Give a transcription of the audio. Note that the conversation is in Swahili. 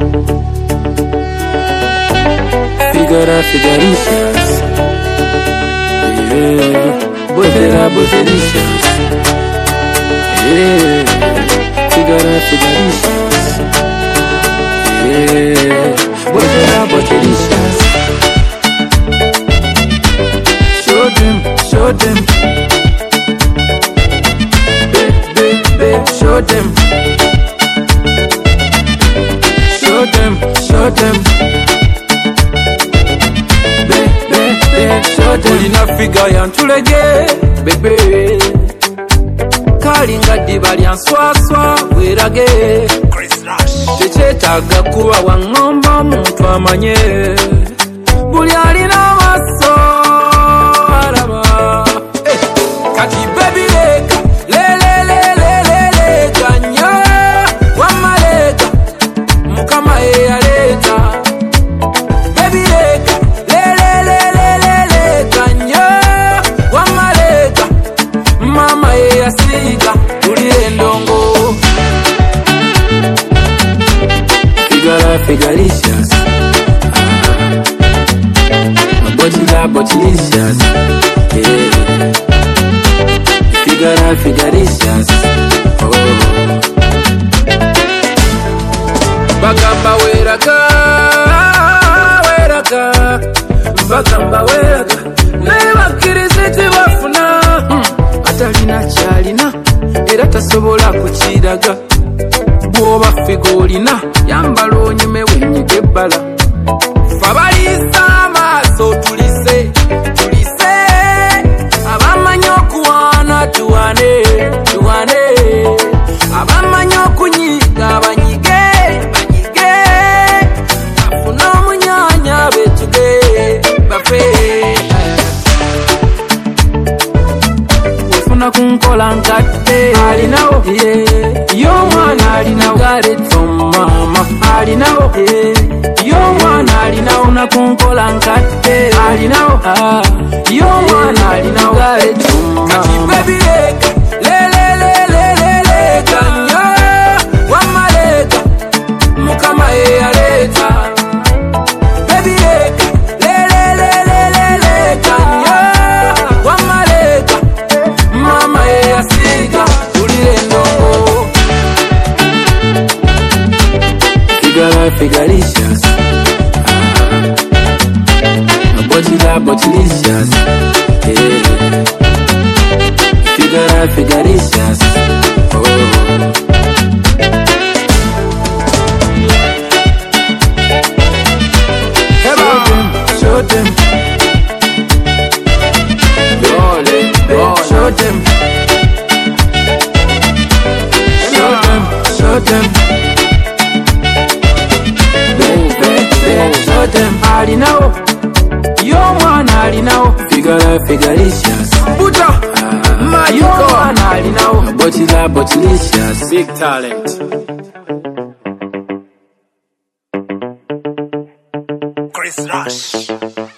Figaricious. Yeah, Botelicious. Yeah, Figaricious. Yeah, Botelicious. Show them. Show them. Olina figa yantulege bebe kalinga ddiba lya nswaswa weerage tekyetaaga kuba waŋŋomba omuntu amanye buli alina amaso alaba kati bebi leeka leleleleleleka nnyo wamaleeka mukama yeyaleeta bebi leeka mama yeyasiga tulire ndongo Figaricious. Botelicious. Yeah, Figaricious. Oh, bagamba weraga bagamba weraga nebakiriziti bafuna atalina kyalina era tasobola kukiraga bw'oba figa olina yambala onyume wenyiga ebbala fabaliisa amaaso tulise abamanyi okuwaana tuwane abamanyi okunyiga banyige afuna omunyanya betuge bafe wefuna kunkola nkadde alinawo y'omwana alinawo galetto mama alinawo y'omwana alinawo nakunkola nkadde alinawo y'omwana alinawo galetto mama baby leka leleleleleleka nnyo wamaleeka mukama yeyaleeta baby leka leleleleleleka nnyo wamaleeka mama yeyasiga tulire ndongo Figaricious. Botelicious. Yeah, Figaricious. Oh, show them. Show them. Alinawo y'omwana alinawo Figaricious. Buta y'omwana alinawo Botelicious. Big talent. Chris Rush.